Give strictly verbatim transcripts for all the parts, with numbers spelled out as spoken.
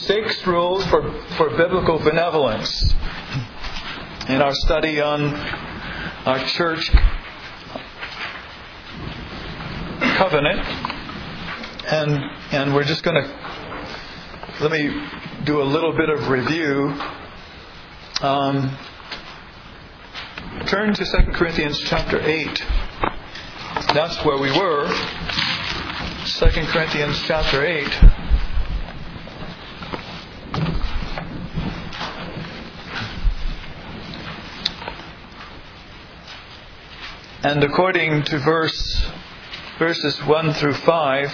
six rules for, for biblical benevolence in our study on our church covenant. And, and we're just going to, let me do a little bit of review. Um, turn to Second Corinthians chapter eight. That's where we were. Second Corinthians chapter eight. And according to verse verses one through five,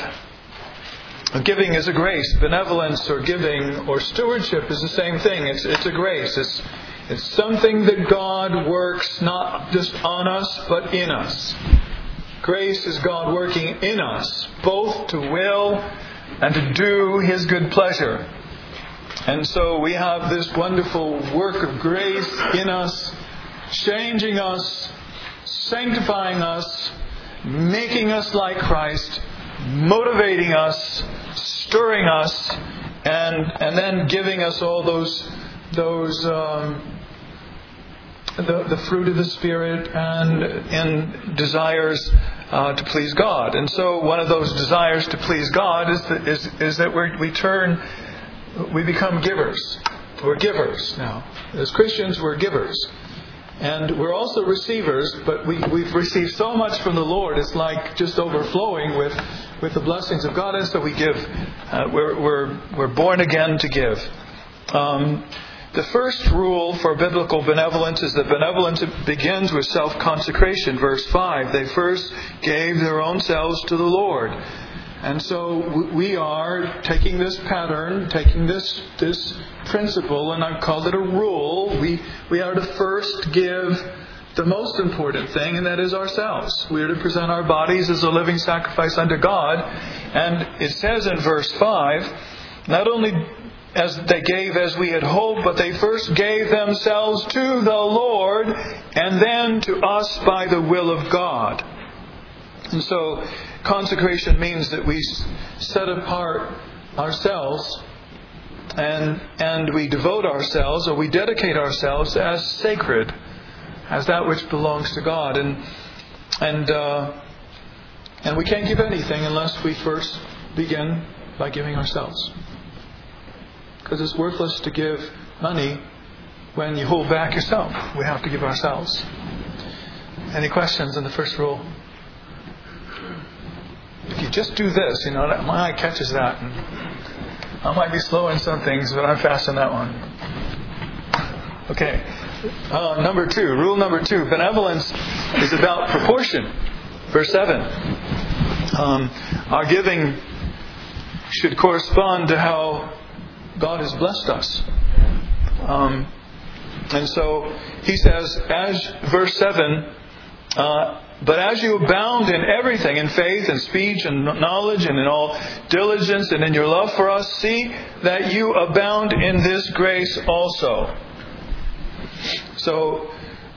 giving is a grace. Benevolence or giving or stewardship is the same thing. It's it's a grace. It's it's something that God works not just on us, but in us. Grace is God working in us, both to will and to do His good pleasure. And so we have this wonderful work of grace in us, changing us, sanctifying us, making us like Christ, motivating us, stirring us, and and then giving us all those those um, the the fruit of the Spirit and and desires uh, to please God. And so one of those desires to please God is that is is that we we turn we become givers. We're givers now. As Christians, we're givers. And we're also receivers, but we, we've received so much from the Lord, it's like just overflowing with, with the blessings of God, and so we give. Uh, we're, we're, we're born again to give. Um, the first rule for biblical benevolence is that benevolence begins with self-consecration. Verse five, they first gave their own selves to the Lord. And so we are taking this pattern, taking this this principle, and I've called it a rule. We we are to first give the most important thing, and that is ourselves. We are to present our bodies as a living sacrifice unto God. And it says in verse five, not only as they gave as we had hoped, but they first gave themselves to the Lord, and then to us by the will of God. And so consecration means that we set apart ourselves and and we devote ourselves, or we dedicate ourselves as sacred, as that which belongs to God. And and uh, and we can't give anything unless we first begin by giving ourselves. Because it's worthless to give money when you hold back yourself. We have to give ourselves. Any questions on the first rule? If you just do this, you know, my eye catches that. And I might be slow in some things, but I'm fast in that one. Okay. Uh, number two, rule number two, benevolence is about proportion. Verse seven. Um, our giving should correspond to how God has blessed us. Um, and so he says, as verse seven, uh, but as you abound in everything, in faith and speech and knowledge and in all diligence and in your love for us, see that you abound in this grace also. So,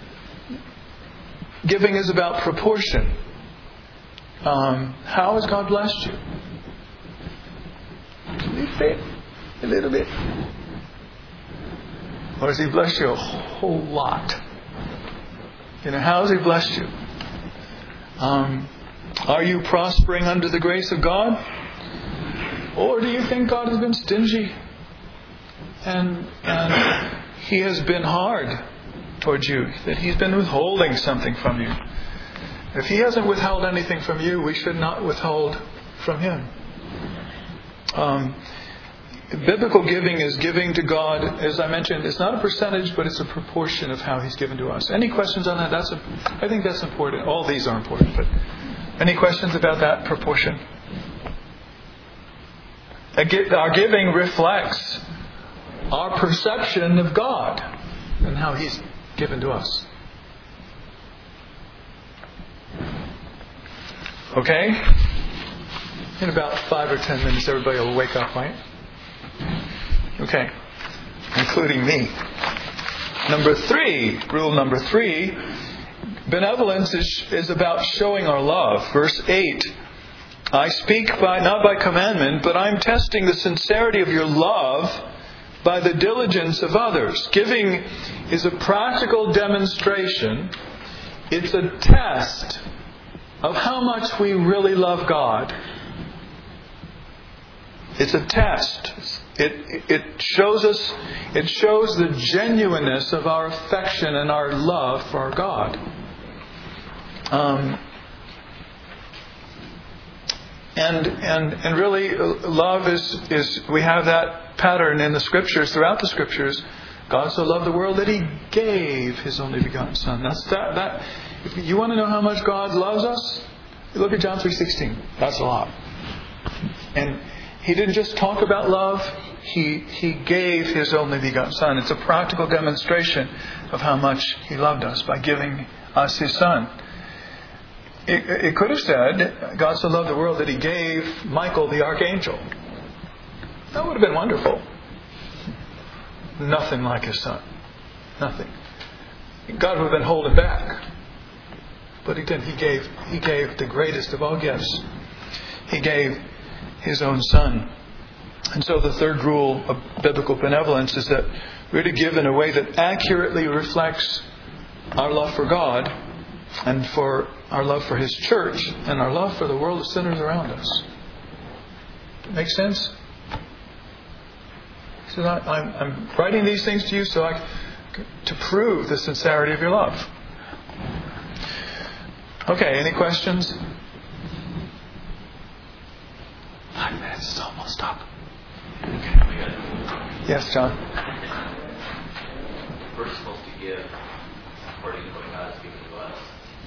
giving is about proportion. Um, how has God blessed you? A little bit. A little bit. Or has He blessed you a whole lot? You know, how has He blessed you? Um, are you prospering under the grace of God? Or do you think God has been stingy? And, and He has been hard towards you, that He's been withholding something from you. If He hasn't withheld anything from you, we should not withhold from Him. Um, biblical giving is giving to God, as I mentioned, it's not a percentage, but it's a proportion of how He's given to us. Any questions on that? That's a, I think that's important. All these are important, but any questions about that proportion? Our giving reflects our perception of God and how He's given to us. Okay? In about five or ten minutes, everybody will wake up, right? Okay. Including me. Number three, rule number three, benevolence is, is about showing our love. Verse eight. I speak by not by commandment, but I'm testing the sincerity of your love by the diligence of others. Giving is a practical demonstration. It's a test of how much we really love God. It's a test. It it shows us, it shows the genuineness of our affection and our love for our God. Um, and and and really, love is is we have that pattern in the Scriptures, throughout the Scriptures. God so loved the world that He gave His only begotten Son. That's that. That if you want to know how much God loves us, you look at John three sixteen. That's a lot. And He didn't just talk about love. He He gave His only begotten Son. It's a practical demonstration of how much He loved us by giving us His Son. It, it could have said, God so loved the world that He gave Michael the archangel. That would have been wonderful. Nothing like His Son. Nothing. God would have been holding back. But He didn't. He gave, he gave the greatest of all gifts. He gave His own Son. And so the third rule of biblical benevolence is that we're to give in a way that accurately reflects our love for God and for our love for His church and our love for the world of sinners around us. Make sense? So I'm, I'm writing these things to you so I, to prove the sincerity of your love. Okay, any questions? Five minutes is almost up. Okay. Yes, John. We're supposed to give according to what God's given to us.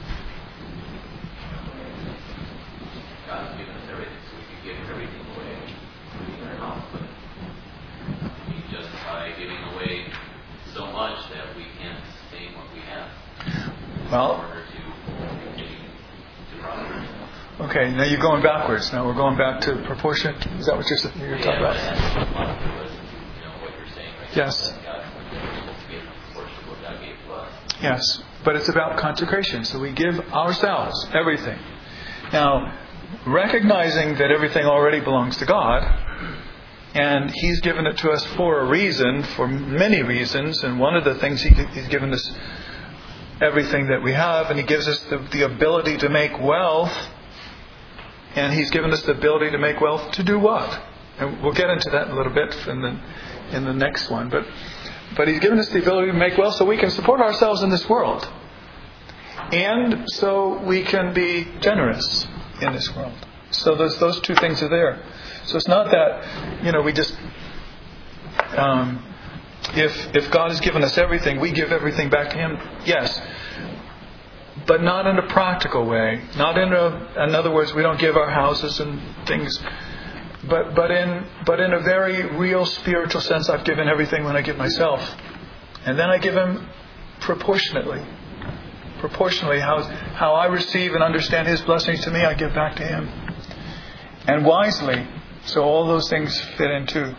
God's given us everything, so we can give everything away, including our health. But I mean, just by giving away so much that we can't sustain what we have. Well, in order to continue to prosper. Okay, now you're going backwards. Now we're going back to proportion. Is that what you're, you're Yeah, talking about? That's what was, you know, what you're saying right Yes. now. God, we're supposed to give a portion of what God gave to us. Yes, but it's about consecration. So we give ourselves, everything. Now, recognizing that everything already belongs to God, and He's given it to us for a reason, for many reasons, and one of the things he, He's given us everything that we have, and He gives us the, the ability to make wealth. And He's given us the ability to make wealth to do what? And we'll get into that in a little bit in the in the next one. But but He's given us the ability to make wealth so we can support ourselves in this world. And so we can be generous in this world. So those those two things are there. So it's not that, you know, we just um, if if God has given us everything, we give everything back to Him. Yes. But not in a practical way. Not in a, in other words, we don't give our houses and things. But but in but in a very real spiritual sense, I've given everything when I give myself, and then I give Him proportionately. Proportionally, how how I receive and understand His blessings to me, I give back to Him, and wisely. So all those things fit in too.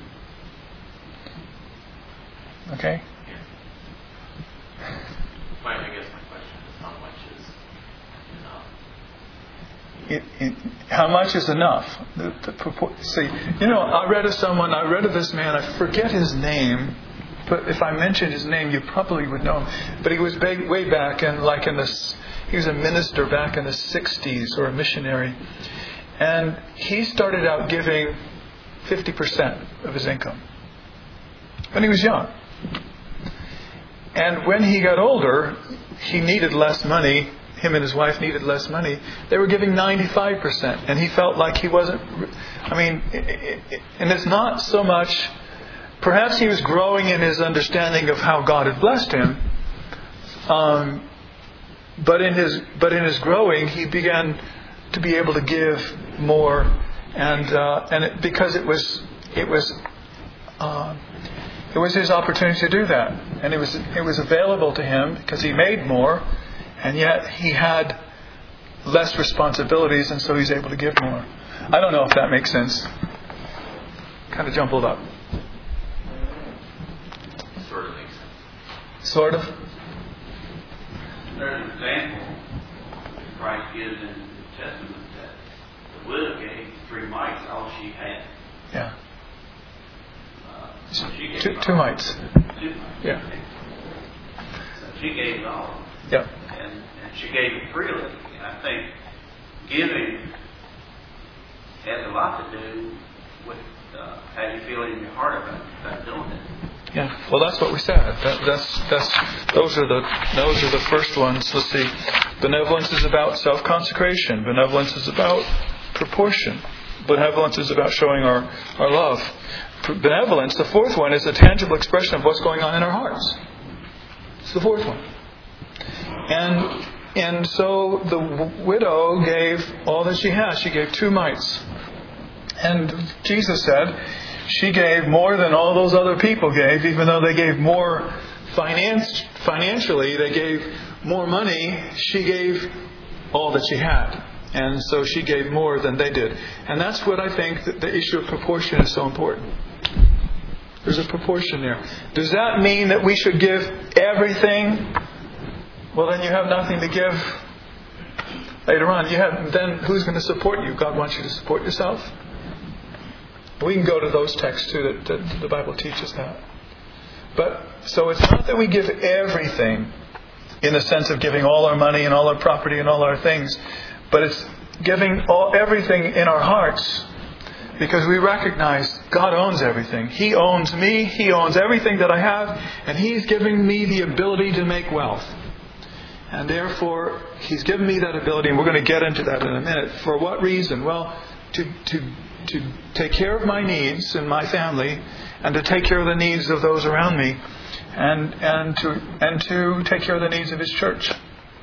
Okay. I guess my question is how much is enough? It, it, how much is enough? The, the purport, see, you know, I read of someone, I read of this man, I forget his name, but if I mentioned his name, you probably would know him. But he was way, way back in, like in this, he was a minister back in the sixties, or a missionary. And he started out giving fifty percent of his income when he was young. And when he got older, he needed less money. Him and his wife needed less money. They were giving ninety-five percent. And he felt like he wasn't... I mean, it, it, and it's not so much... Perhaps he was growing in his understanding of how God had blessed him. Um, but in his but in his growing, he began to be able to give more. And uh, and it, because it was... It was uh, It was his opportunity to do that. And it was it was available to him because he made more, and yet he had less responsibilities, and so he's able to give more. I don't know if that makes sense. Kind of jumbled up. Sort of makes sense. Sort of? There's an example that Christ gives in the New Testament that the the widow gave three mites, all she had. Yeah. Uh, so she gave Two, it two all. mites. Two mites. Yeah. So she gave it all. Yeah. And, and she gave it freely. And I think giving has a lot to do with uh, how you feel in your heart about, about doing it. Yeah. Well, that's what we said. That, that's that's those are the those are the first ones. Let's see. Benevolence is about self-consecration. Benevolence is about proportion. Benevolence is about showing our, our love. Benevolence, the fourth one, is a tangible expression of what's going on in our hearts. It's the fourth one. And and so the w- widow gave all that she had. She gave two mites. And Jesus said she gave more than all those other people gave, even though they gave more finance, financially, they gave more money. She gave all that she had. And so she gave more than they did. And that's what I think that the issue of proportion is so important. There's a proportion there. Does that mean that we should give everything? Well, then you have nothing to give later on. You have then who's going to support you? God wants you to support yourself. We can go to those texts too that, that the Bible teaches that. But so it's not that we give everything in the sense of giving all our money and all our property and all our things, but it's giving all everything in our hearts, because we recognize God owns everything. He owns me. He owns everything that I have, and He's giving me the ability to make wealth. And therefore, He's given me that ability, and we're going to get into that in a minute. For what reason? Well, to to to take care of my needs and my family, and to take care of the needs of those around me, and and to and to take care of the needs of His church.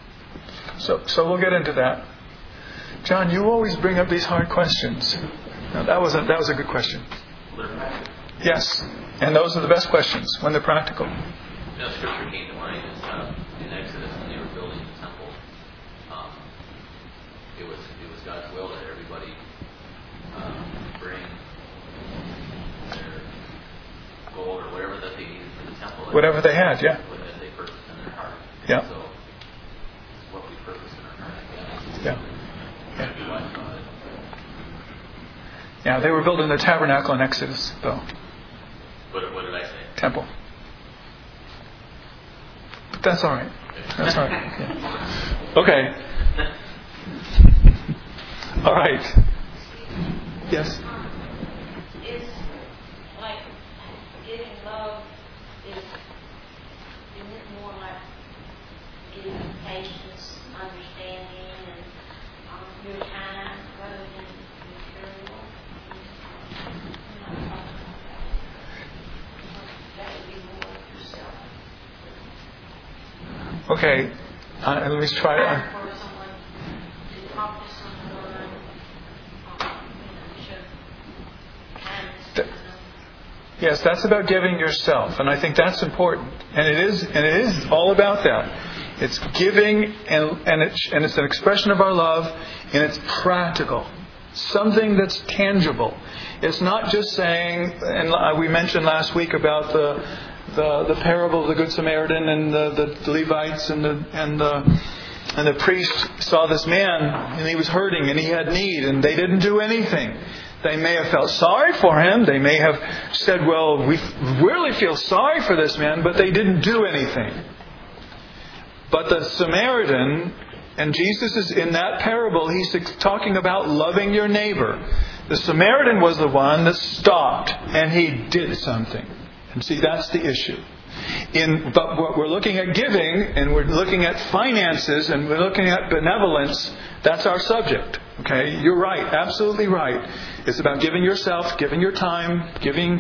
So so we'll get into that. John, you always bring up these hard questions. Now, that was a, that was a good question. Yes, and those are the best questions when they're practical. You know, scripture came to mind is uh, in Exodus when they were building the temple. Um, it was it was God's will that everybody um, bring their gold or whatever that they needed for the temple. Whatever they had, yeah. That they purposed in their heart. Yeah. So it's what we purpose in our heart, I guess. Yeah. Gotta be wise about it. Yeah, they were building the tabernacle in Exodus, though. What, what did I say? Temple. But that's all right. That's all right. Yeah. Okay. All right. Yes. Is like giving love is isn't it more like giving patience, understanding, and um, your time rather than material? That would be more of yourself. Okay. Uh, let me try. Uh, For someone to talk to someone, um, you know, show kindness to Th- someone. Yes, that's about giving yourself, and I think that's important. And it is, and it is all about that. It's giving, and and it's and it's an expression of our love, and it's practical, something that's tangible. It's not just saying. And we mentioned last week about the the, the parable of the Good Samaritan and the, the Levites and the and the and the priest saw this man and he was hurting and he had need, and they didn't do anything. They may have felt sorry for him. They may have said, well, we really feel sorry for this man, but they didn't do anything. But the Samaritan, and Jesus is in that parable, he's talking about loving your neighbor. The Samaritan was the one that stopped and he did something. And see, that's the issue. In, but what we're looking at giving, and we're looking at finances, and we're looking at benevolence, that's our subject. Okay, you're right, absolutely right. It's about giving yourself, giving your time, giving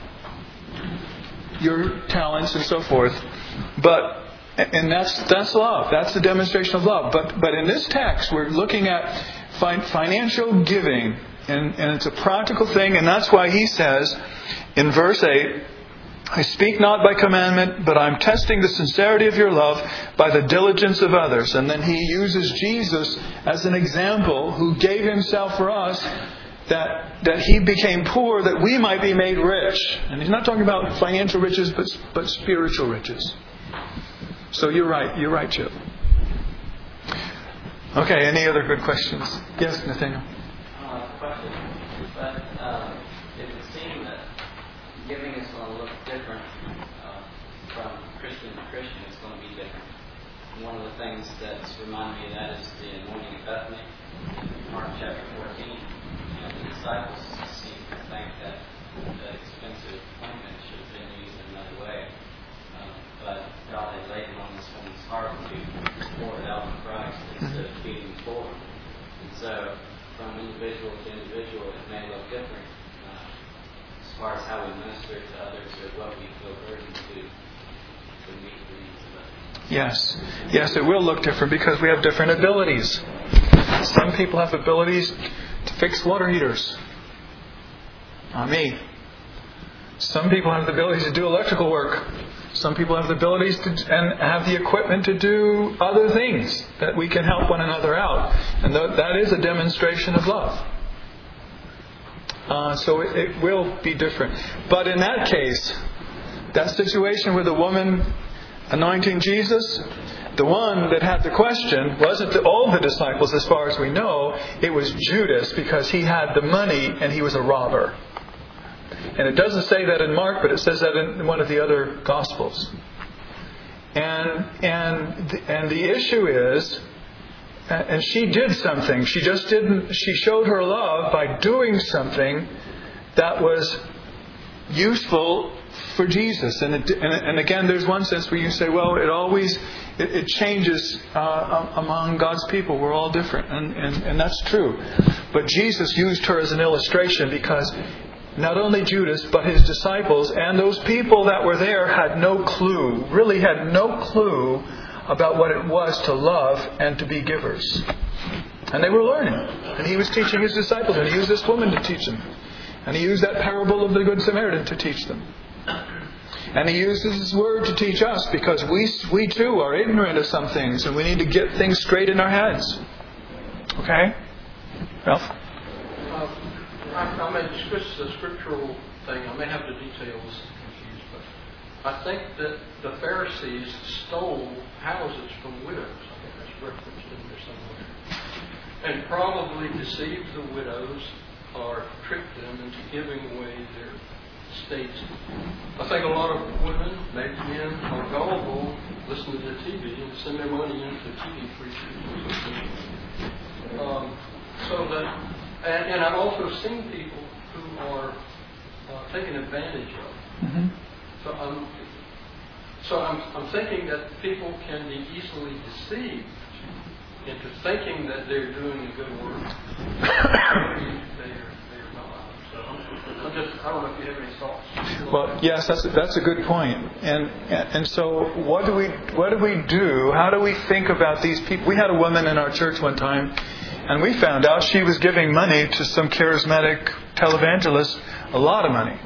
your talents and so forth. But and that's that's love. That's the demonstration of love. But but in this text, we're looking at fi- financial giving, and, and it's a practical thing, and that's why he says in verse eight, I speak not by commandment, but I'm testing the sincerity of your love by the diligence of others. And then he uses Jesus as an example, who gave himself for us, that that he became poor that we might be made rich. And he's not talking about financial riches, but but spiritual riches. So you're right. You're right, Chip. Okay, any other good questions? Yes, Nathaniel? Uh, question, but um, it would seem that giving is going to look different uh, from Christian to Christian. It's going to be different. One of the things that's reminded me of that is the anointing of Bethany, in Mark chapter fourteen. You know, the disciples seem to think that the expensive ointment should have been used in another way. Uh, but God had laid it on this woman's heart to pour it out on Christ instead of feeding the poor. And so, from individual to individual, it may look different uh, as far as how we minister to others or what we feel burdened to, to meet the needs of others. Yes. Yes, it will look different because we have different abilities. Some people have abilities to fix water heaters. Not me. Some people have the abilities to do electrical work. Some people have the abilities to and have the equipment to do other things that we can help one another out. And th- that is a demonstration of love. Uh, so it, it will be different. But in that case, that situation with the woman anointing Jesus, the one that had the question wasn't the, all the disciples as far as we know. It was Judas because he had the money and he was a robber. And it doesn't say that in Mark, but it says that in one of the other Gospels. And and and the issue is, and she did something. She just didn't. She showed her love by doing something that was useful for Jesus. And it, and, and again, there's one sense where you say, well, it always it, it changes uh, among God's people. We're all different, and, and and that's true. But Jesus used her as an illustration because not only Judas, but his disciples and those people that were there had no clue, really had no clue about what it was to love and to be givers. And they were learning. And he was teaching his disciples, and he used this woman to teach them. And he used that parable of the Good Samaritan to teach them. And he uses his word to teach us because we, we too are ignorant of some things, and we need to get things straight in our heads. Okay? Ralph? Uh, I, I may discuss the scriptural thing. I may have the details confused, but I think that the Pharisees stole houses from widows. I think that's referenced in there somewhere. And probably deceived the widows or tricked them into giving away their estates. I think a lot of women, maybe men, are gullible, listen to the T V and send their money into T V preachers. Um, so that And, and I've also seen people who are uh, taken advantage of. Mm-hmm. So I'm, so I'm, I'm thinking that people can be easily deceived into thinking that they're doing a good work. they are, they're not. So I'm just, I don't know if you have any thoughts. Well, yes, that's that's a good point. And, and and so what do we what do we do? How do we think about these people? We had a woman in our church one time. And we found out she was giving money to some charismatic televangelist, a lot of money.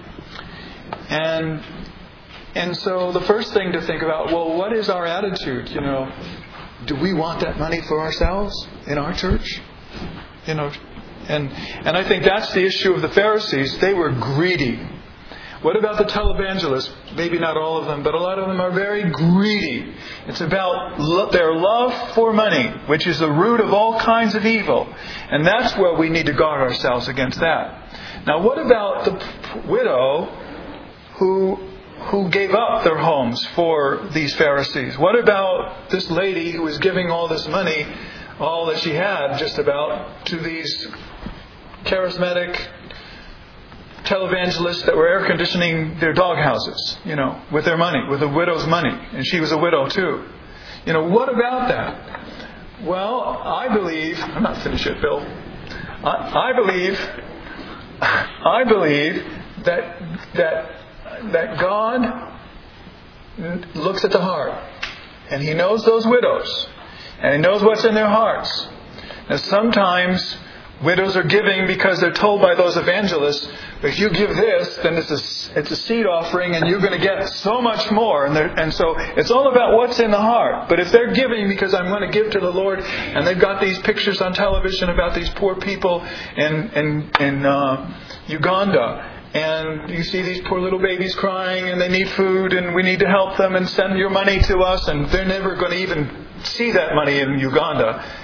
And and so the first thing to think about, well, what is our attitude? You know, do we want that money for ourselves in our church? You know, and and I think that's the issue of the Pharisees. They were greedy. What about the televangelists? Maybe not all of them, but a lot of them are very greedy. It's about lo- their love for money, which is the root of all kinds of evil. And that's where we need to guard ourselves against that. Now, what about the p- widow who who gave up their homes for these Pharisees? What about this lady who was giving all this money, all that she had just about, to these charismatic televangelists that were air conditioning their dog houses, you know, with their money, with the widow's money. And she was a widow too. You know, what about that? Well, I believe, I'm not finished yet, Bill. I, I believe, I believe that, that, that God looks at the heart. And He knows those widows. And He knows what's in their hearts. And sometimes widows are giving because they're told by those evangelists, if you give this, then it's a, it's a seed offering and you're going to get so much more. And, and so it's all about what's in the heart. But if they're giving because I'm going to give to the Lord, and they've got these pictures on television about these poor people in, in, in uh, Uganda, and you see these poor little babies crying and they need food and we need to help them and send your money to us, and they're never going to even see that money in Uganda.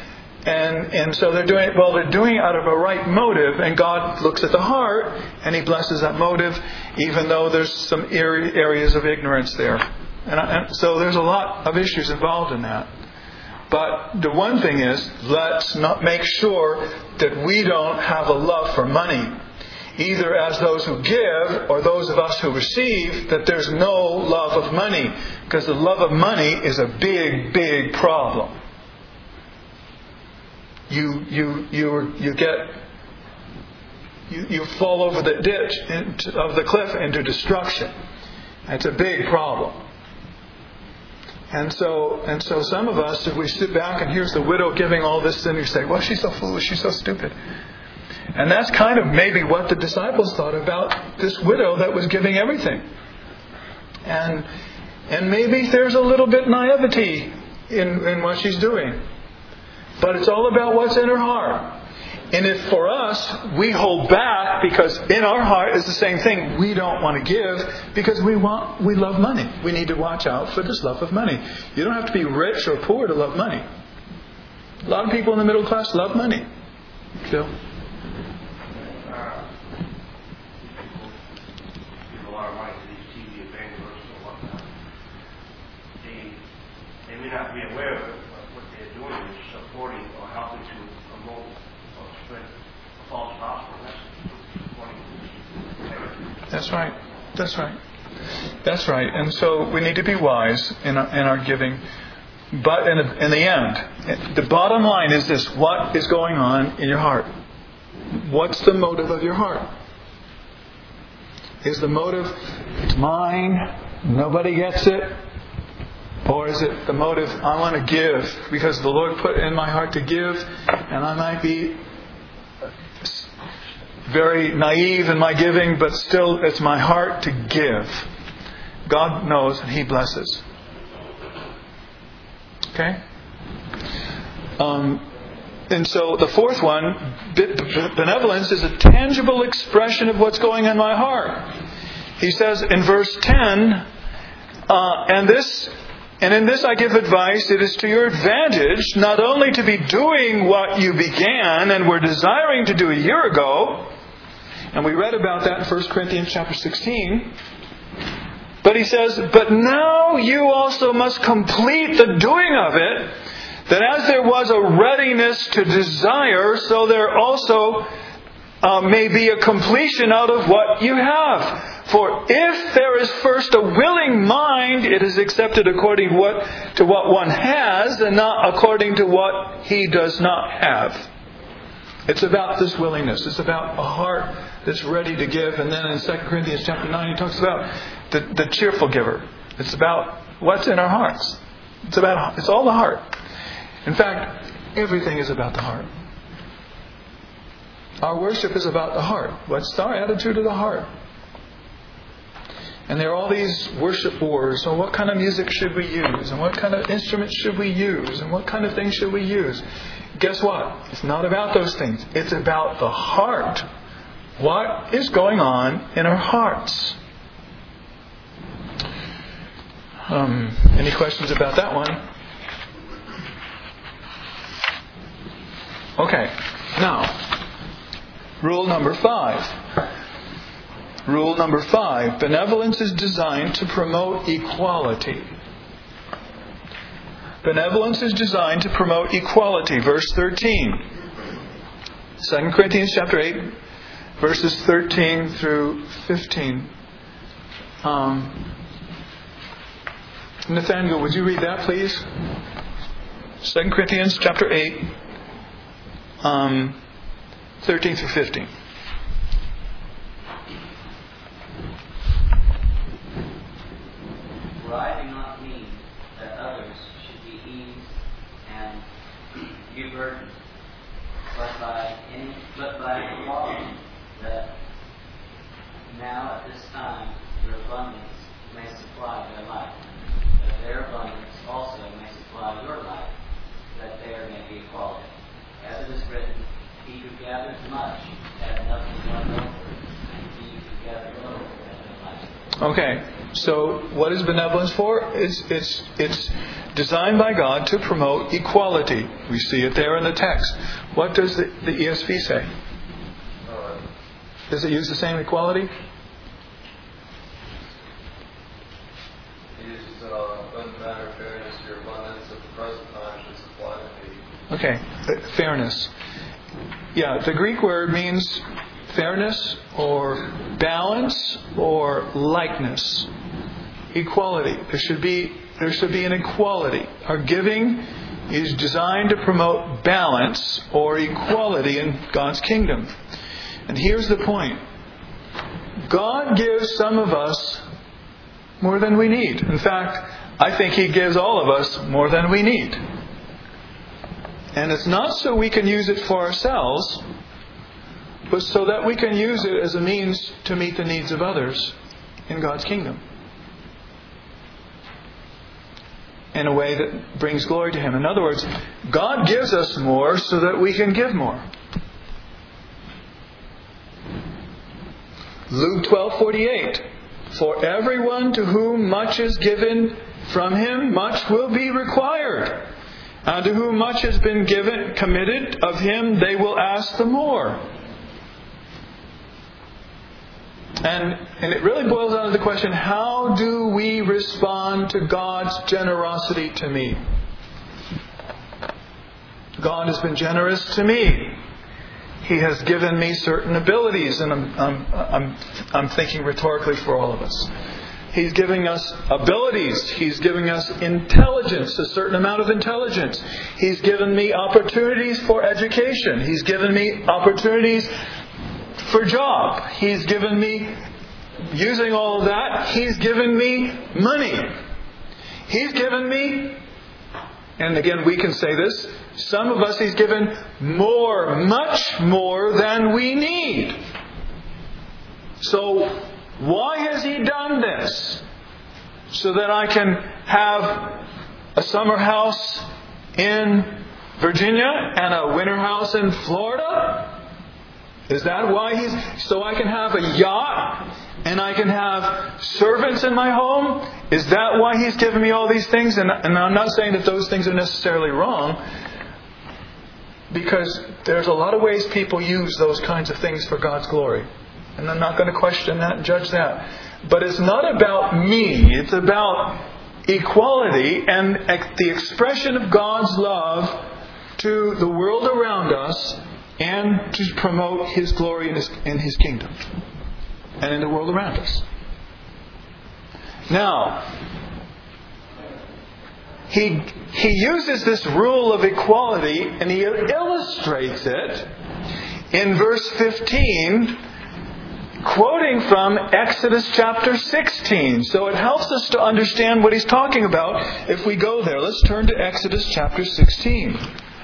And and so they're doing it, well, they're doing it out of a right motive, and God looks at the heart, and He blesses that motive, even though there's some areas of ignorance there. And, and so there's a lot of issues involved in that. But the one thing is, let's not make sure that we don't have a love for money, either as those who give or those of us who receive, that there's no love of money, because the love of money is a big, big problem. You you you you get you, you fall over the ditch into, of the cliff into destruction. It's a big problem. And so and so some of us, if we sit back and here's the widow giving all this, then you say, well, she's so foolish, she's so stupid. And that's kind of maybe what the disciples thought about this widow that was giving everything. And and maybe there's a little bit naivety in, in what she's doing. But it's all about what's in her heart. And if for us, we hold back because in our heart is the same thing. We don't want to give because we want, we love money. We need to watch out for this love of money. You don't have to be rich or poor to love money. A lot of people in the middle class love money. Phil? May not be aware of it, but what they're doing is supporting or helping to promote or spread a false gospel message. That's right. That's right. That's right. And so we need to be wise in our, in our giving. But in the, in the end, the bottom line is this: what is going on in your heart? What's the motive of your heart? Is the motive, it's mine, nobody gets it? Or is it the motive, I want to give because the Lord put in my heart to give, and I might be very naive in my giving, but still it's my heart to give. God knows and He blesses. Okay? Um, and so the fourth one, benevolence is a tangible expression of what's going on in my heart. He says in verse ten, uh, and this... And in this I give advice, it is to your advantage not only to be doing what you began and were desiring to do a year ago, and we read about that in First Corinthians chapter sixteen, but he says, but now you also must complete the doing of it, that as there was a readiness to desire, so there also uh, may be a completion out of what you have. For if there is first a willing mind, it is accepted according to what, to what one has, and not according to what he does not have. It's about this willingness. It's about a heart that's ready to give. And then in Second Corinthians chapter nine, he talks about the, the cheerful giver. It's about what's in our hearts. It's about it's all the heart. In fact, everything is about the heart. Our worship is about the heart. What's our attitude of the heart? And there are all these worship wars. So what kind of music should we use? And what kind of instruments should we use? And what kind of things should we use? Guess what? It's not about those things. It's about the heart. What is going on in our hearts? Um, any questions about that one? Okay. Now, rule number five. Rule number five, benevolence is designed to promote equality. Benevolence is designed to promote equality. Verse thirteen. Second Corinthians chapter eight, verses thirteen through fifteen. Um, Nathaniel, would you read that, please? Second Corinthians chapter eight, um, thirteen through fifteen. For I do not mean that others should be eased and be burdened, but by any, but by equality, that now at this time your abundance may supply their life, that their abundance also may supply your life, that there may be equality. As it is written, he who gathers much has nothing left over, and he who gathers little has no life. Okay, so what is benevolence for? It's, it's, it's designed by God to promote equality. We see it there in the text. What does the, the E S V say? Does it use the same equality? It uses uh, unmanner fairness, your abundance of the present time should supply the need. Okay, uh, fairness. Yeah, the Greek word means fairness or balance or likeness. Equality. There should be there should be an equality. Our giving is designed to promote balance or equality in God's kingdom. And here's the point. God gives some of us more than we need. In fact, I think He gives all of us more than we need. And it's not so we can use it for ourselves, but so that we can use it as a means to meet the needs of others in God's kingdom. In a way that brings glory to Him. In other words, God gives us more so that we can give more. Luke twelve forty-eight. For everyone to whom much is given from him, much will be required. And to whom much has been given, committed of him, they will ask the more. And, and it really boils down to the question, how do we respond to God's generosity to me? God has been generous to me. He has given me certain abilities, and I'm, I'm, I'm, I'm thinking rhetorically for all of us. He's giving us abilities. He's giving us intelligence, a certain amount of intelligence. He's given me opportunities for education. He's given me opportunities for job. He's given me, using all of that, He's given me money. He's given me, and again we can say this, some of us He's given more, much more than we need. So, why has He done this? So that I can have a summer house in Virginia and a winter house in Florida? Is that why He's... So I can have a yacht and I can have servants in my home? Is that why He's given me all these things? And, and I'm not saying that those things are necessarily wrong, because there's a lot of ways people use those kinds of things for God's glory. And I'm not going to question that and judge that. But it's not about me. It's about equality and the expression of God's love to the world around us and to promote His glory in His, in His kingdom and in the world around us. Now, he, he uses this rule of equality and he illustrates it in verse fifteen, quoting from Exodus chapter sixteen. So it helps us to understand what he's talking about if we go there. Let's turn to Exodus chapter sixteen.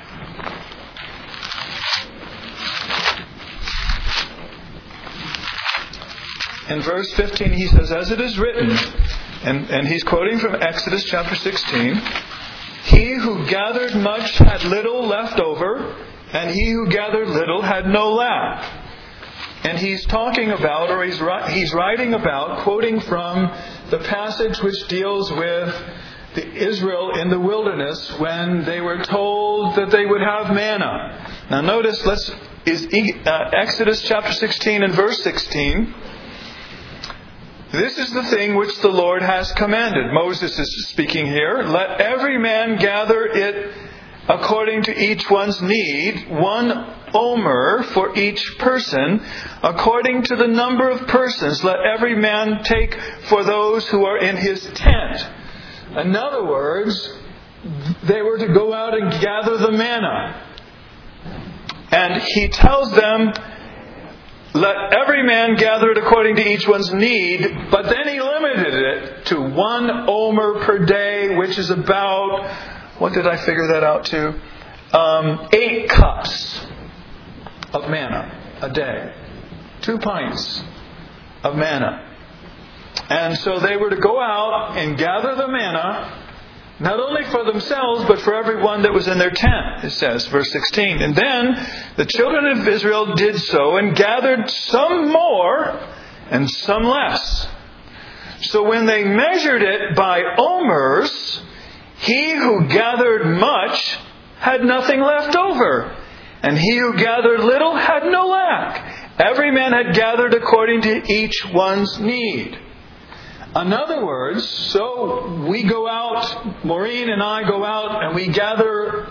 In verse fifteen he says, as it is written, and, and he's quoting from Exodus chapter sixteen, he who gathered much had little left over, and he who gathered little had no lack. And he's talking about, or he's he's writing about, quoting from the passage which deals with the Israel in the wilderness when they were told that they would have manna. Now notice, let's is uh, Exodus chapter sixteen and verse sixteen. This is the thing which the Lord has commanded. Moses is speaking here. Let every man gather it according to each one's need, one omer for each person, according to the number of persons. Let every man take for those who are in his tent. In other words, they were to go out and gather the manna. And he tells them, let every man gather it according to each one's need, but then he limited it to one omer per day, which is about, what did I figure that out to? Um, eight cups of manna a day. Two pints of manna. And so they were to go out and gather the manna, not only for themselves, but for everyone that was in their tent, it says, verse sixteen. And then the children of Israel did so and gathered some more and some less. So when they measured it by omers, he who gathered much had nothing left over, and he who gathered little had no lack. Every man had gathered according to each one's need. In other words, so we go out, Maureen and I go out, and we gather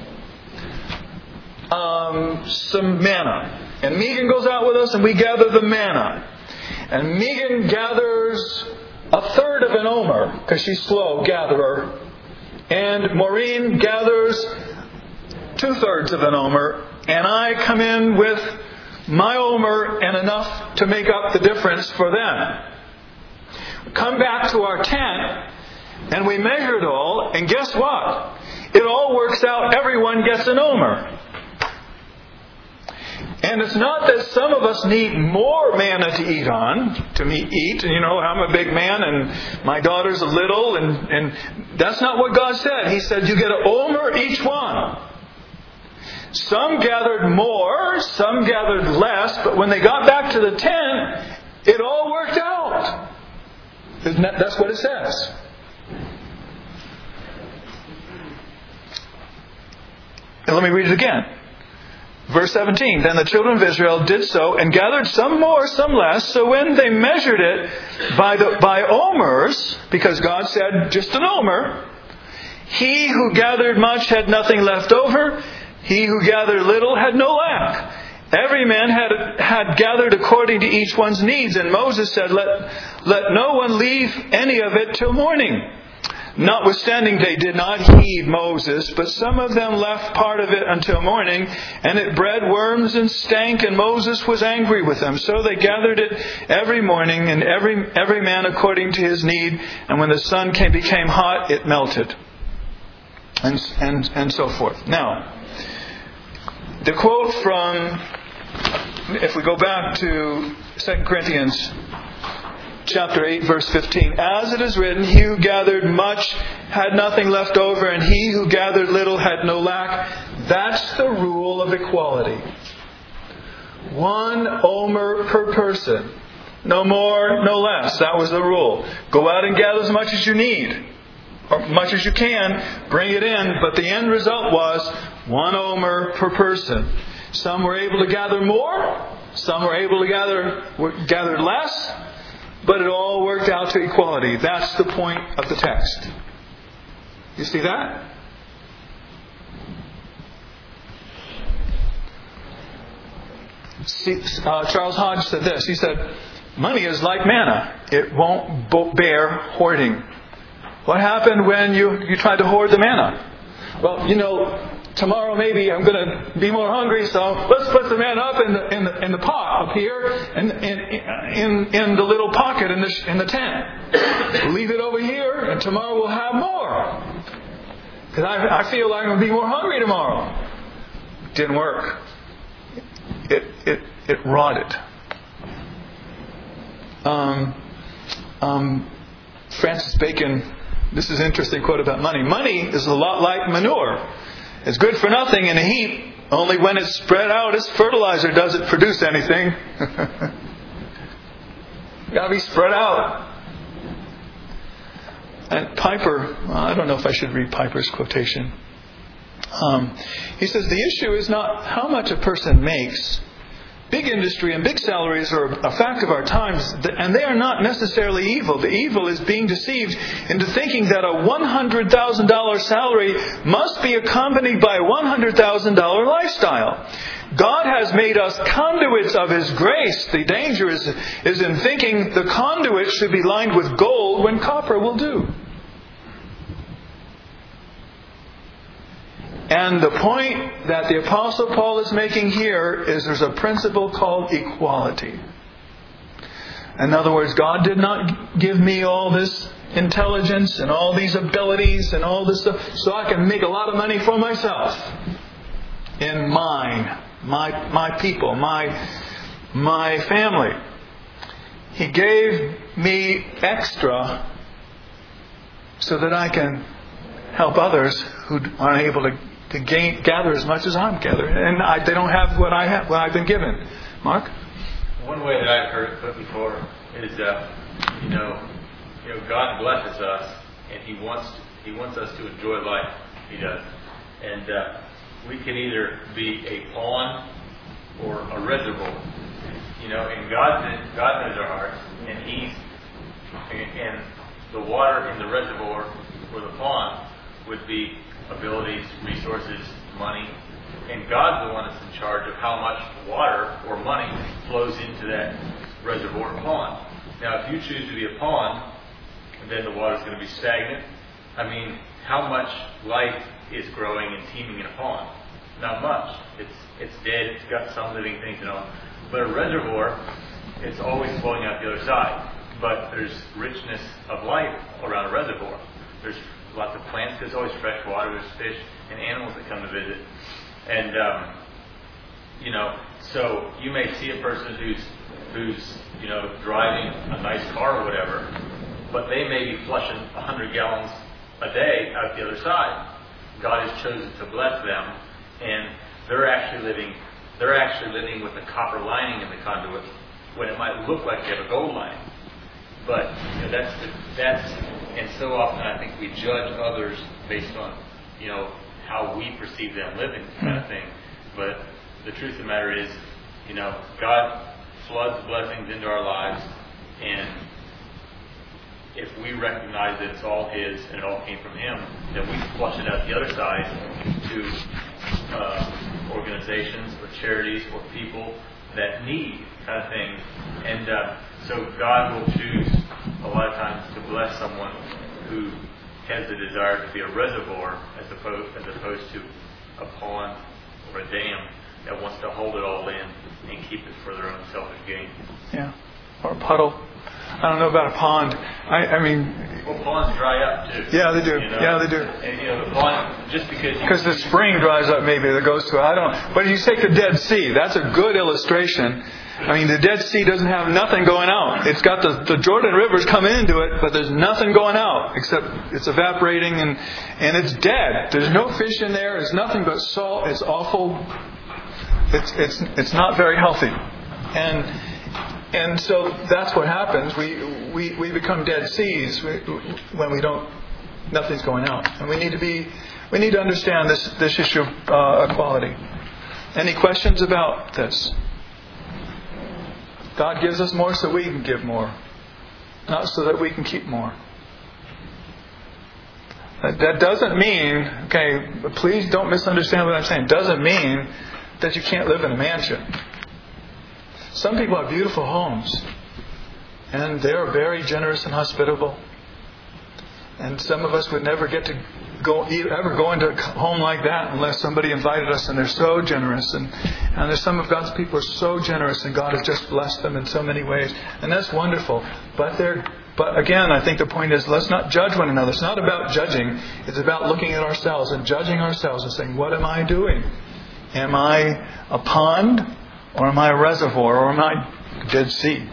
um, some manna. And Megan goes out with us, and we gather the manna. And Megan gathers a third of an omer, because she's slow gatherer. And Maureen gathers two-thirds of an omer. And I come in with my omer and enough to make up the difference for them. Come back to our tent, and we measure it all, and guess what? It all works out. Everyone gets an omer. And it's not that some of us need more manna to eat on, to me eat. You know, I'm a big man and my daughter's a little, and, and that's not what God said. He said you get an omer each one. Some gathered more, some gathered less, but when they got back to the tent, it all worked out. Isn't that, that's what it says. And let me read it again. Verse seventeen, then the children of Israel did so and gathered some more, some less. So when they measured it by the by omers, because God said just an omer, he who gathered much had nothing left over. He who gathered little had no lack. Every man had had gathered according to each one's needs. And Moses said, let, let no one leave any of it till morning. Notwithstanding, they did not heed Moses, but some of them left part of it until morning, and it bred worms and stank, and Moses was angry with them. So they gathered it every morning, and every every man according to his need, and when the sun came, became hot, it melted. And, and, and so forth. Now, the quote from, if we go back to Second Corinthians chapter eight, verse fifteen. As it is written, he who gathered much had nothing left over, and he who gathered little had no lack. That's the rule of equality. One omer per person. No more, no less. That was the rule. Go out and gather as much as you need, or much as you can. Bring it in. But the end result was one omer per person. Some were able to gather more. Some were able to gather gather less. But it all worked out to equality. That's the point of the text. You see that? See, uh, Charles Hodge said this. He said, money is like manna. It won't bear hoarding. What happened when you, you tried to hoard the manna? Well, you know, tomorrow maybe I'm going to be more hungry, so let's put the manna up in the in the, in the pot up here, and in, in in the little pocket in the in the tent. Leave it over here, and tomorrow we'll have more. Because I I feel like I'm going to be more hungry tomorrow. Didn't work. It it it rotted. Um, um, Francis Bacon. This is an interesting quote about money. Money is a lot like manure. It's good for nothing in a heap. Only when it's spread out as fertilizer does it produce anything. Got to be spread out. And Piper, well, I don't know if I should read Piper's quotation. Um, he says, the issue is not how much a person makes. Big industry and big salaries are a fact of our times, and they are not necessarily evil. The evil is being deceived into thinking that a one hundred thousand dollars salary must be accompanied by a one hundred thousand dollars lifestyle. God has made us conduits of His grace. The danger is, is in thinking the conduit should be lined with gold when copper will do. And the point that the Apostle Paul is making here is there's a principle called equality. In other words, God did not give me all this intelligence and all these abilities and all this stuff so I can make a lot of money for myself. In mine, my my people, my my family. He gave me extra so that I can help others who aren't able to to gain, gather as much as I'm gathering, and I, they don't have what I have, what I've been given. Mark? One way that I've heard it put before is, uh, you know, you know, God blesses us, and He wants to, He wants us to enjoy life. He does, and uh, we can either be a pond or a reservoir. You know, and God God knows our hearts, and He's and the water in the reservoir or the pond would be abilities, resources, money, and God's the one that's in charge of how much water or money flows into that reservoir or pond. Now, if you choose to be a pond, then the water's going to be stagnant. I mean, how much life is growing and teeming in a pond? Not much. It's it's dead. It's got some living things and all. But a reservoir, it's always flowing out the other side. But there's richness of life around a reservoir. There's lots of plants. There's always fresh water. There's fish and animals that come to visit. And um, you know, so you may see a person who's who's you know driving a nice car or whatever, but they may be flushing a hundred gallons a day out the other side. God has chosen to bless them, and they're actually living. They're actually living with a copper lining in the conduit when it might look like they have a gold lining. But you know, that's the, that's and so often I think we judge others based on you know how we perceive them living, kind of thing. But the truth of the matter is, you know, God floods blessings into our lives, and if we recognize that it's all His and it all came from Him, then we flush it out the other side to uh, organizations or charities or people that need kind of thing. And uh, so God will choose a lot of times to bless someone who has the desire to be a reservoir as opposed, as opposed to a pond or a dam that wants to hold it all in and keep it for their own selfish gain. Yeah. Or a puddle. I don't know about a pond. I, I mean... Well, ponds dry up too. Yeah, they do. You know? Yeah, they do. And, you know, the pond, just because... Because the spring dries up maybe that goes to it. I don't... But you take the Dead Sea. That's a good illustration. I mean, the Dead Sea doesn't have nothing going out. It's got the, the Jordan River's coming into it, but there's nothing going out except it's evaporating and, and it's dead. There's no fish in there. It's nothing but salt. It's awful. It's it's it's not very healthy. And and so that's what happens. We we, we become Dead Seas when we don't, nothing's going out. And we need to be, we need to understand this, this issue of uh, equality. Any questions about this? God gives us more so we can give more, not so that we can keep more. That, that doesn't mean, okay, please don't misunderstand what I'm saying. It doesn't mean that you can't live in a mansion. Some people have beautiful homes, and they are very generous and hospitable. And some of us would never get to go ever go into a home like that unless somebody invited us, and they're so generous. And, and there's some of God's people are so generous, and God has just blessed them in so many ways. And that's wonderful. But they're But again, I think the point is, let's not judge one another. It's not about judging. It's about looking at ourselves and judging ourselves and saying, what am I doing? Am I a pond, or am I a reservoir, or am I Dead Sea?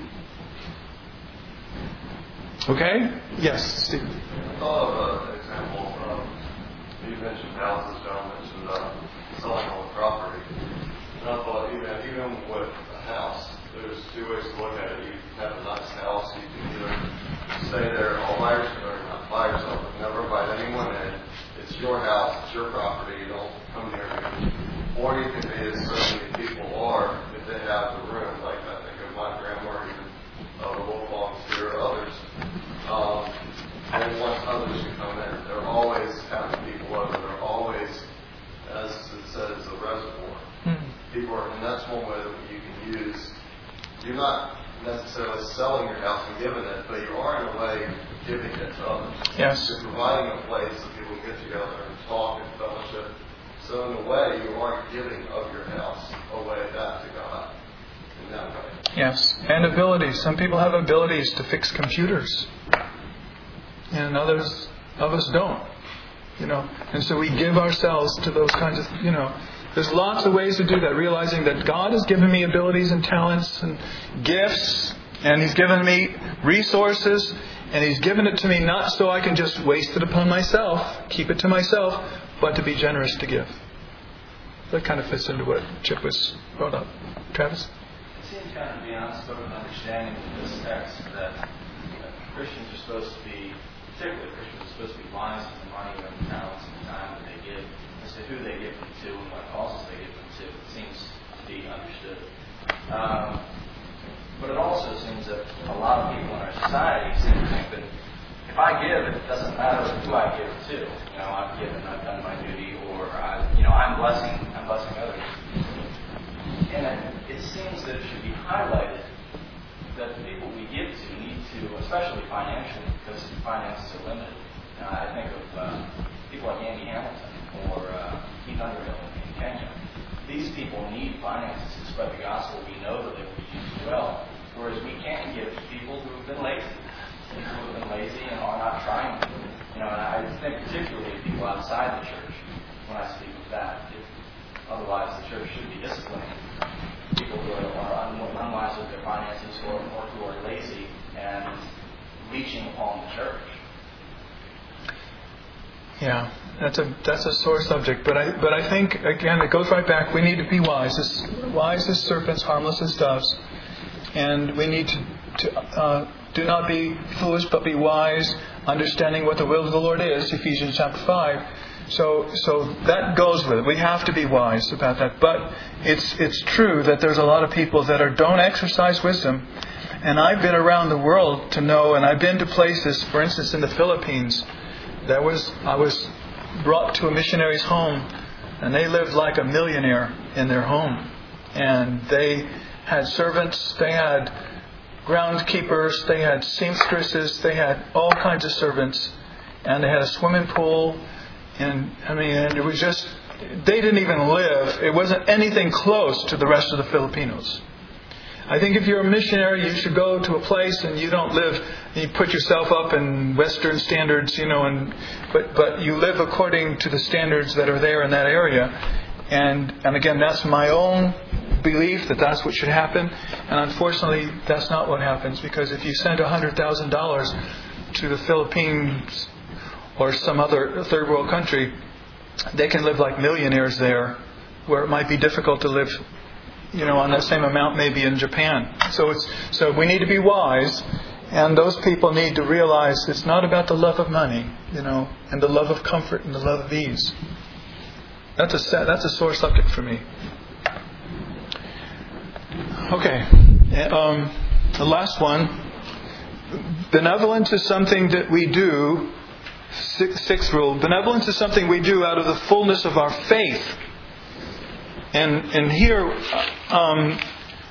Okay? Yes, Steve. I thought of an example. Um, you mentioned houses, John mentioned uh, selling all the property. And I thought, even, even with a house, there's two ways to look at it. You have a nice house, you can either stay there all by yourself, or not by yourself, but never invite anyone in. It's your house, it's your property, you don't come near me. Or you can be as so many people are, if they have the room, like I think of my grandma, even uh, the Wolflongs here, or others. Um, and once others can come in, they're always having people over. They're always, as it says, a reservoir. Mm-hmm. People are, and that's one way that you can use. You're not necessarily selling your house and giving it, but you are in a way giving it to others. Yes. You're providing a place so people can get together and talk and fellowship. So in a way, you are giving of your house away back to God in that way. Yes. And abilities. Some people have abilities to fix computers, and others of us don't. You know, and so we give ourselves to those kinds of, you know, there's lots of ways to do that, realizing that God has given me abilities and talents and gifts, and He's given me resources, and He's given it to me not so I can just waste it upon myself, keep it to myself, but to be generous to give. That kind of fits into what Chip was brought up. Travis? It seems kind of to be an unspoken understanding of this text that Christians are supposed to be, particularly Christians, are supposed to be wise with the money and the talents and the time that they give, as to who they give them to and what causes they give them to. It seems to be understood. Um, but it also seems that a lot of people in our society seem to think that if I give, it doesn't matter who I give to. You know, I've given, I've done my duty, or I, you know, I'm blessing, I'm blessing others. And it, it seems that it should be highlighted that the people we give to need to, especially financially, because finances are limited. Uh, I think of uh, people like Andy Hamilton or uh, Keith Underhill in Kenya. These people need finances to spread the gospel. We know that they will be used well. Whereas we can't give to people who have been lazy. People who have been lazy and are not trying to. You know, and I think particularly people outside the church when I speak of that. If, otherwise, the church should be disciplining people who are, are un- unwise with their finances or, or who are lazy and reaching upon the church. Yeah, that's a that's a sore subject, but I but I think again it goes right back. We need to be wise, as wise as serpents, harmless as doves, and we need to, to uh, do not be foolish, but be wise, understanding what the will of the Lord is. Ephesians chapter five. So so that goes with it. We have to be wise about that. But it's it's true that there's a lot of people that are don't exercise wisdom, and I've been around the world to know, and I've been to places, for instance, in the Philippines. There was I was brought to a missionary's home, and they lived like a millionaire in their home. And they had servants, they had groundskeepers, they had seamstresses, they had all kinds of servants, and they had a swimming pool. And I mean, and it was just, they didn't even live. It wasn't anything close to the rest of the Filipinos. I think if you're a missionary, you should go to a place and you don't live, you put yourself up in Western standards, you know, and but but you live according to the standards that are there in that area. And and again, that's my own belief that that's what should happen. And unfortunately, that's not what happens, because if you send one hundred thousand dollars to the Philippines or some other third world country, they can live like millionaires there, where it might be difficult to live, you know, on that same amount maybe in Japan. So it's so we need to be wise, and those people need to realize it's not about the love of money, you know, and the love of comfort and the love of ease. That's a that's a sore subject for me. Okay, um, the last one. Benevolence is something that we do. Sixth rule: benevolence is something we do out of the fullness of our faith. And and here, um,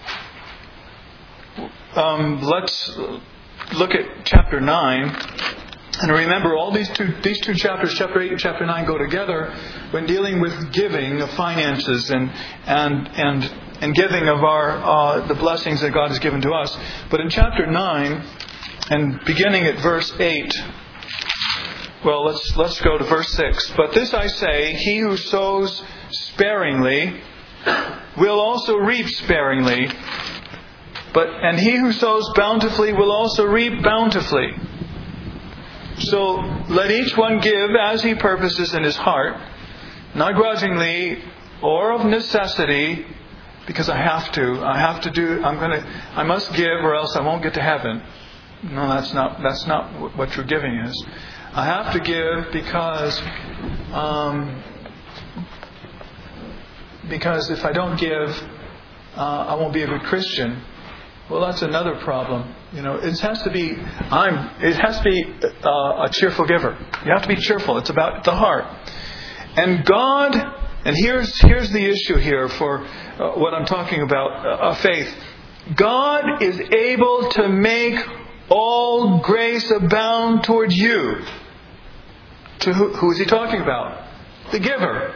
um, let's look at chapter nine, and remember all these two these two chapters, chapter eight and chapter nine, go together when dealing with giving of finances and and and and giving of our uh, the blessings that God has given to us. But in chapter nine, and beginning at verse eight. Well, let's let's go to verse six. But this I say, he who sows sparingly will also reap sparingly. But and he who sows bountifully will also reap bountifully. So let each one give as he purposes in his heart, not grudgingly or of necessity, because I have to. I have to do. I'm going to. I must give, or else I won't get to heaven. No, that's not. That's not what true giving is. I have to give because um, because if I don't give, uh, I won't be a good Christian. Well, that's another problem. You know, it has to be. I'm. It has to be uh, a cheerful giver. You have to be cheerful. It's about the heart. And God. And here's here's the issue here for uh, what I'm talking about. Uh, faith. God is able to make all grace abound toward you. To who, who is he talking about? The giver.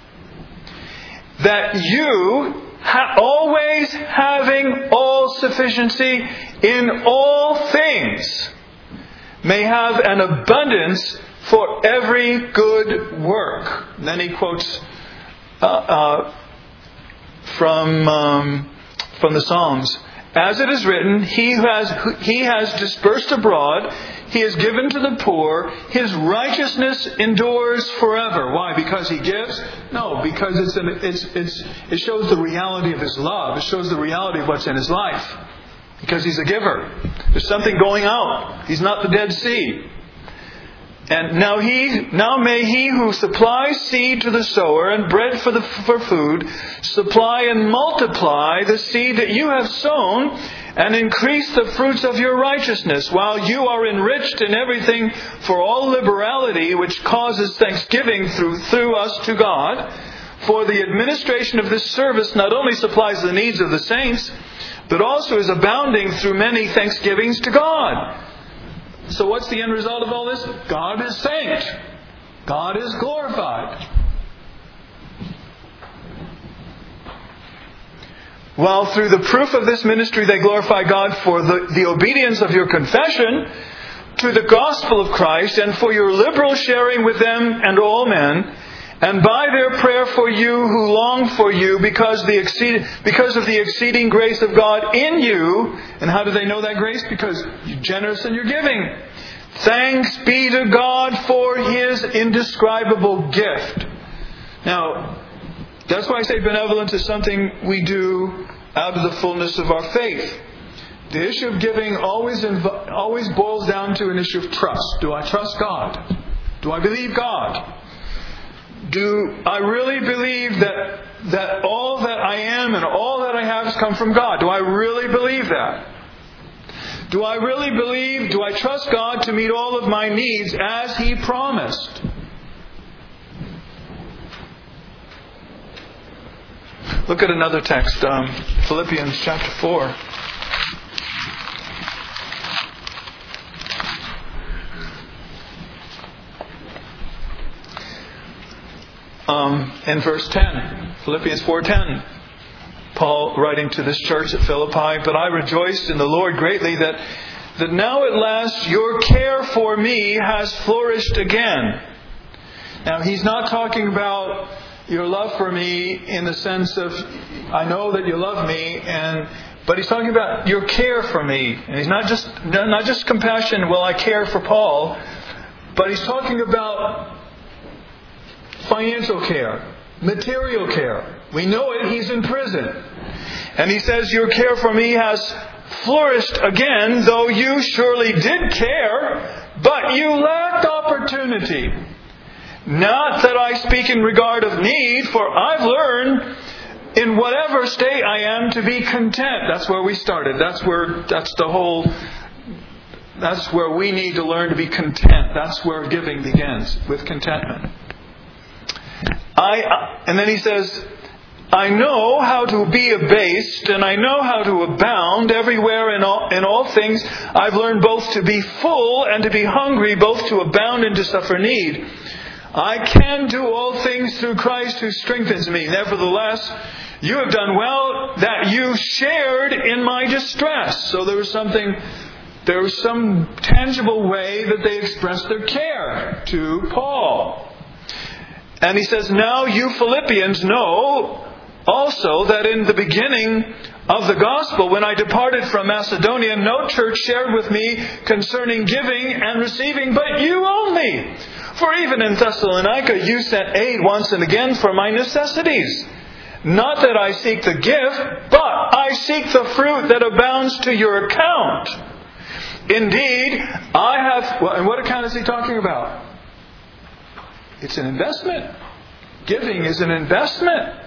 That you, ha- always having all sufficiency in all things, may have an abundance for every good work. And then he quotes uh, uh, from um, from the Psalms. As it is written, he who has he has dispersed abroad, he has given to the poor, his righteousness endures forever. Why? Because he gives? No, because it's, an, it's it's it shows the reality of his love. It shows the reality of what's in his life. Because He's a giver. There's something going out. He's not the Dead Sea. And now he, now may He who supplies seed to the sower and bread for the for food, supply and multiply the seed that you have sown, and increase the fruits of your righteousness, while you are enriched in everything for all liberality, which causes thanksgiving through through us to God. For the administration of this service not only supplies the needs of the saints, but also is abounding through many thanksgivings to God. So what's the end result of all this? God is thanked. God is glorified. While through the proof of this ministry they glorify God for the, the obedience of your confession to the gospel of Christ, and for your liberal sharing with them and all men, and by their prayer for you who long for you because the exceed, because of the exceeding grace of God in you. And how do they know that grace? Because you're generous in your giving. Thanks be to God for His indescribable gift. Now, that's why I say benevolence is something we do out of the fullness of our faith. The issue of giving always inv- always boils down to an issue of trust. Do I trust God? Do I believe God? Do I really believe that that all that I am and all that I have has come from God? Do I really believe that? Do I really believe, do I trust God to meet all of my needs as He promised? Look at another text, um, Philippians chapter four. Um, in verse ten, Philippians four ten, Paul writing to this church at Philippi, "But I rejoiced in the Lord greatly that, that now at last your care for me has flourished again." Now he's not talking about your love for me in the sense of, I know that you love me, and but he's talking about your care for me. And he's not just not just compassion, well, I care for Paul, but he's talking about financial care, material care. We know it, he's in prison. And he says, your care for me has flourished again, though you surely did care, but you lacked opportunity. Not that I speak in regard of need, for I've learned in whatever state I am to be content. That's where we started. That's where, that's the whole, that's where we need to learn to be content. That's where giving begins, with contentment. I, and then he says, I know how to be abased, and I know how to abound everywhere in all, in all things. I've learned both to be full and to be hungry, both to abound and to suffer need. I can do all things through Christ who strengthens me. Nevertheless, you have done well that you shared in my distress. So there was something, there was some tangible way that they expressed their care to Paul. And he says, now you Philippians know also that in the beginning of the gospel, when I departed from Macedonia, no church shared with me concerning giving and receiving, but you only. For even in Thessalonica you sent aid once and again for my necessities. Not that I seek the gift, but I seek the fruit that abounds to your account. Indeed, I have... Well, and what account is he talking about? It's an investment. Giving is an investment.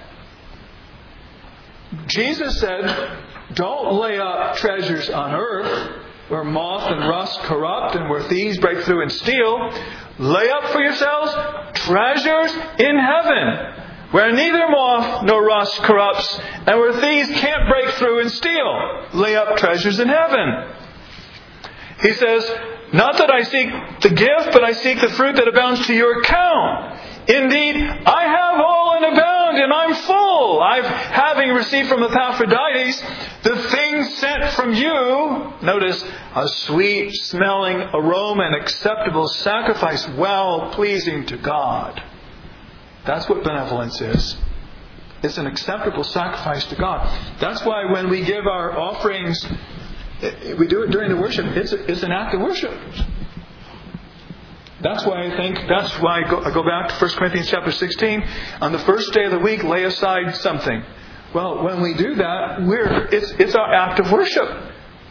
Jesus said, don't lay up treasures on earth where moth and rust corrupt and where thieves break through and steal. Lay up for yourselves treasures in heaven where neither moth nor rust corrupts and where thieves can't break through and steal. Lay up treasures in heaven. He says, not that I seek the gift, but I seek the fruit that abounds to your account. Indeed, I have all and abound, and I'm full. I've, having received from Epaphroditus the things sent from you, notice, a sweet-smelling aroma and acceptable sacrifice, well-pleasing to God. That's what benevolence is. It's an acceptable sacrifice to God. That's why when we give our offerings, we do it during the worship. It's, a, it's an act of worship. That's why I think, that's why I go, I go back to First Corinthians chapter sixteen. On the first day of the week, lay aside something. Well, when we do that, we're it's it's our act of worship.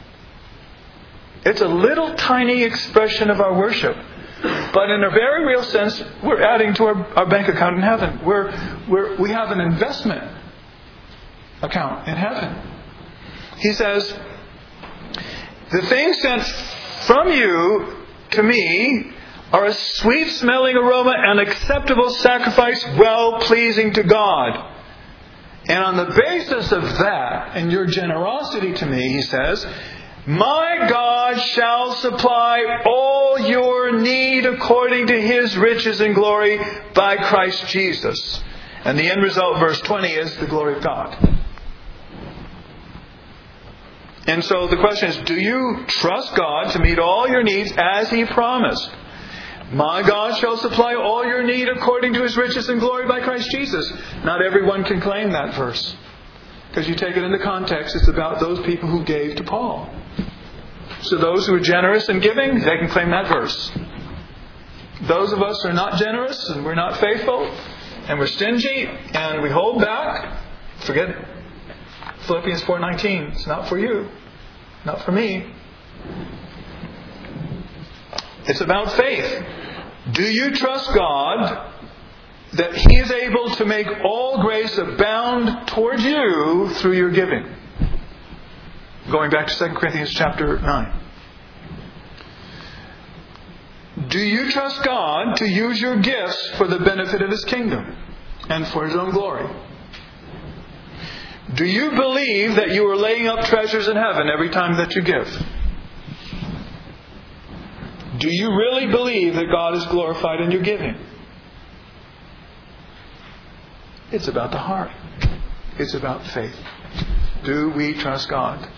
It's a little tiny expression of our worship. But in a very real sense, we're adding to our, our bank account in heaven. We're, we're, we have an investment account in heaven. He says, the things sent from you to me are a sweet-smelling aroma, an acceptable sacrifice, well-pleasing to God. And on the basis of that, and your generosity to me, he says, my God shall supply all your need according to His riches and glory by Christ Jesus. And the end result, verse twenty, is the glory of God. And so the question is, do you trust God to meet all your needs as He promised? My God shall supply all your need according to His riches and glory by Christ Jesus. Not everyone can claim that verse. Because you take it into context, it's about those people who gave to Paul. So those who are generous in giving, they can claim that verse. Those of us who are not generous and we're not faithful and we're stingy and we hold back, forget Philippians four nineteen. It's not for you. Not for me. It's about faith. Do you trust God that He is able to make all grace abound toward you through your giving? Going back to Second Corinthians chapter nine. Do you trust God to use your gifts for the benefit of His kingdom and for His own glory? Do you believe that you are laying up treasures in heaven every time that you give? Do you really believe that God is glorified in your giving? It's about the heart. It's about faith. Do we trust God?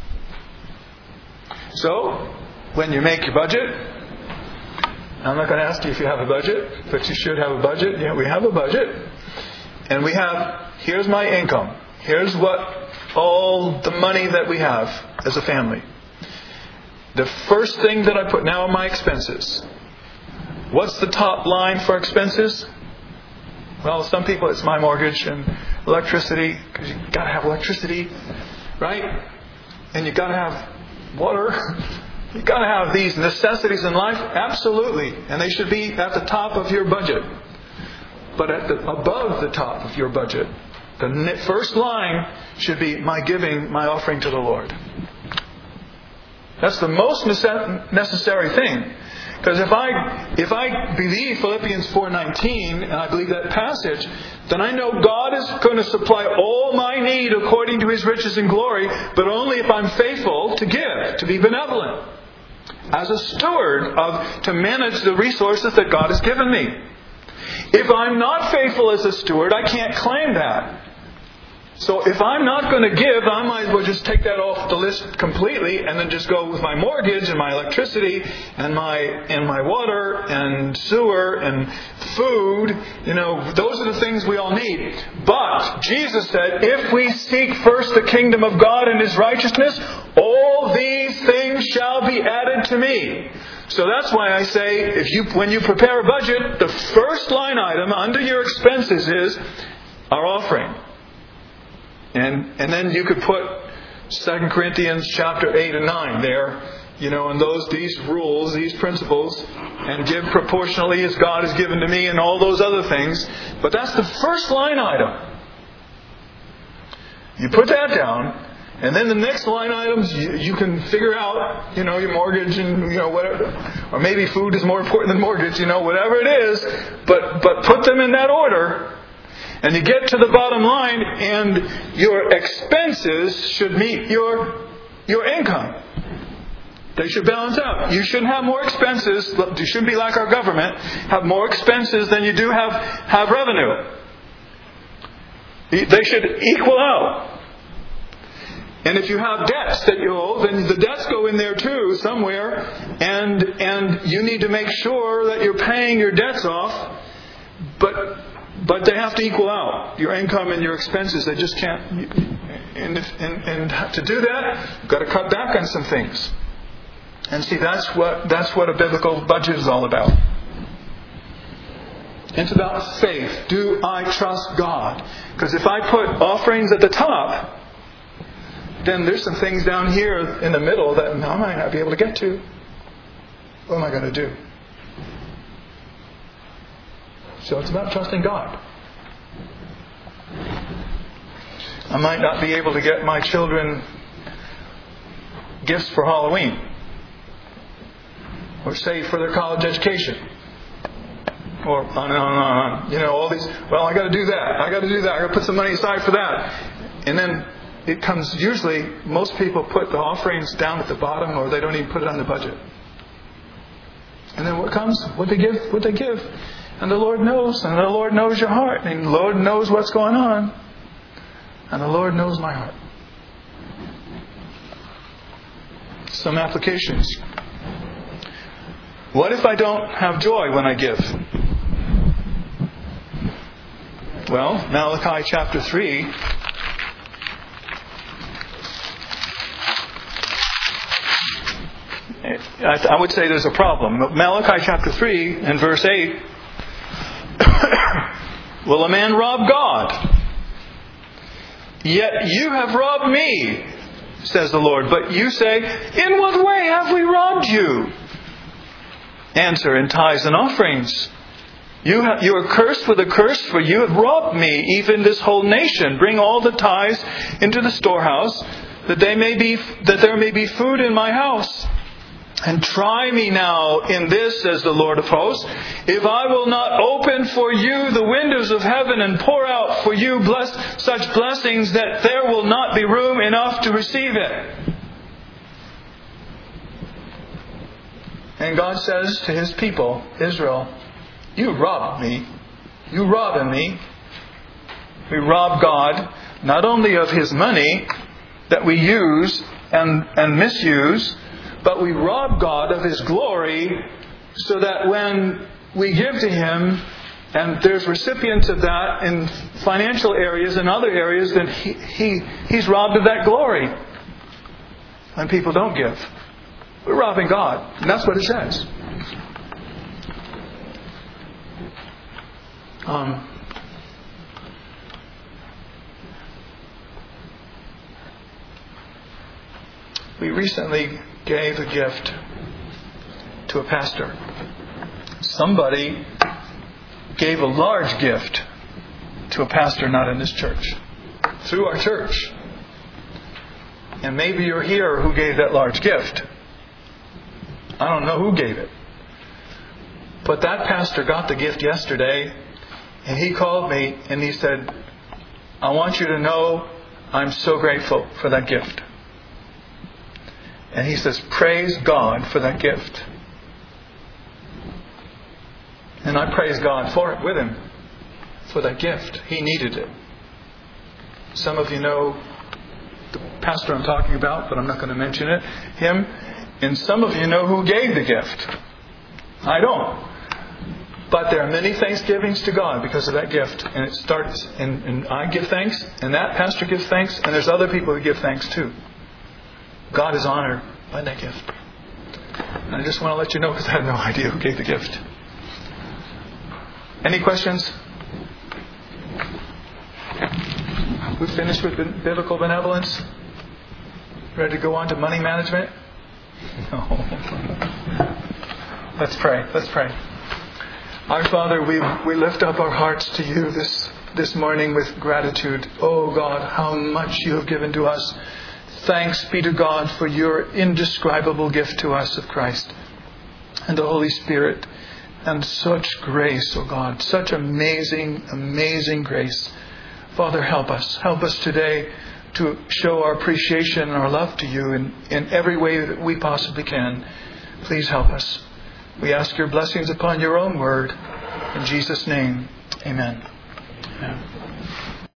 So, when you make your budget, I'm not going to ask you if you have a budget, but you should have a budget. Yeah, we have a budget. And we have, here's my income. Here's what all the money that we have as a family. The first thing that I put now are my expenses. What's the top line for expenses? Well, some people it's my mortgage and electricity, because you've got to have electricity, right? And you've got to have water. You've got to have these necessities in life, absolutely. And they should be at the top of your budget. But at the above the top of your budget, the first line should be my giving, my offering to the Lord. That's the most necessary thing. Because if I if I believe Philippians four nineteen, and I believe that passage, then I know God is going to supply all my need according to His riches and glory, but only if I'm faithful to give, to be benevolent, as a steward of to manage the resources that God has given me. If I'm not faithful as a steward, I can't claim that. So if I'm not going to give, I might as well just take that off the list completely and then just go with my mortgage and my electricity and my and my water and sewer and food. You know, those are the things we all need. But Jesus said, if we seek first the kingdom of God and His righteousness, all these things shall be added to me. So that's why I say, if you when you prepare a budget, the first line item under your expenses is our offering. And and then you could put Second Corinthians chapter eight and nine there, you know, and those these rules, these principles, and give proportionally as God has given to me and all those other things. But that's the first line item. You put that down, and then the next line items you, you can figure out, you know, your mortgage and you know whatever, or maybe food is more important than mortgage, you know, whatever it is. But but put them in that order. And you get to the bottom line, and your expenses should meet your your income. They should balance out. You shouldn't have more expenses. You shouldn't be like our government. Have more expenses than you do have, have revenue. They should equal out. And if you have debts that you owe, then the debts go in there too somewhere. And and you need to make sure that you're paying your debts off. But... But they have to equal out your income and your expenses. They just can't. And, if, and, and to do that, you've got to cut back on some things. And see, that's what that's what a biblical budget is all about. It's about faith. Do I trust God? Because if I put offerings at the top, then there's some things down here in the middle that I might not be able to get to. What am I going to do? So it's about trusting God. I might not be able to get my children gifts for Halloween, or save for their college education, or on and on and on. You know, all these, well, I got to do that. I got to do that. I got to put some money aside for that. And then it comes, usually, most people put the offerings down at the bottom, or they don't even put it on the budget. And then what comes? What they give? What they give? And the Lord knows, and the Lord knows your heart, and the Lord knows what's going on, and the Lord knows my heart. Some applications. What if I don't have joy when I give? Well, Malachi chapter three. I would say there's a problem. Malachi chapter three and verse eight. Will a man rob God? Yet you have robbed me, says the Lord. But you say, in what way have we robbed you? Answer, in tithes and offerings. You, have, you are cursed with a curse, for you have robbed me, even this whole nation. Bring all the tithes into the storehouse, that they may be that there may be food in my house. And try me now in this, says the Lord of hosts, if I will not open for you the windows of heaven and pour out for you bless, such blessings that there will not be room enough to receive it. And God says to His people, Israel, you robbed me. You robbed me. We rob God not only of His money that we use and, and misuse, but we rob God of His glory, so that when we give to Him, and there's recipients of that in financial areas and other areas, then he, he He's robbed of that glory. When people don't give, we're robbing God. And that's what it says. Um, we recently gave a gift to a pastor. Somebody gave a large gift to a pastor not in this church, through our church. And maybe you're here who gave that large gift. I don't know who gave it. But that pastor got the gift yesterday, and he called me and he said, I want you to know I'm so grateful for that gift. And he says, praise God for that gift. And I praise God for it with him, for that gift. He needed it. Some of you know the pastor I'm talking about, but I'm not going to mention it. Him. And some of you know who gave the gift. I don't. But there are many thanksgivings to God because of that gift. And it starts, and, and I give thanks, and that pastor gives thanks, and there's other people who give thanks too. God is honored by that gift. And I just want to let you know, because I have no idea who gave the gift. Any questions? We finished with biblical benevolence? Ready to go on to money management? No. Let's pray. Let's pray. Our Father, we we lift up our hearts to you this, this morning with gratitude. Oh God, how much you have given to us. Thanks be to God for your indescribable gift to us of Christ and the Holy Spirit. And such grace, oh God, such amazing, amazing grace. Father, help us. Help us today to show our appreciation and our love to you in, in every way that we possibly can. Please help us. We ask your blessings upon your own word. In Jesus' name, amen. Amen.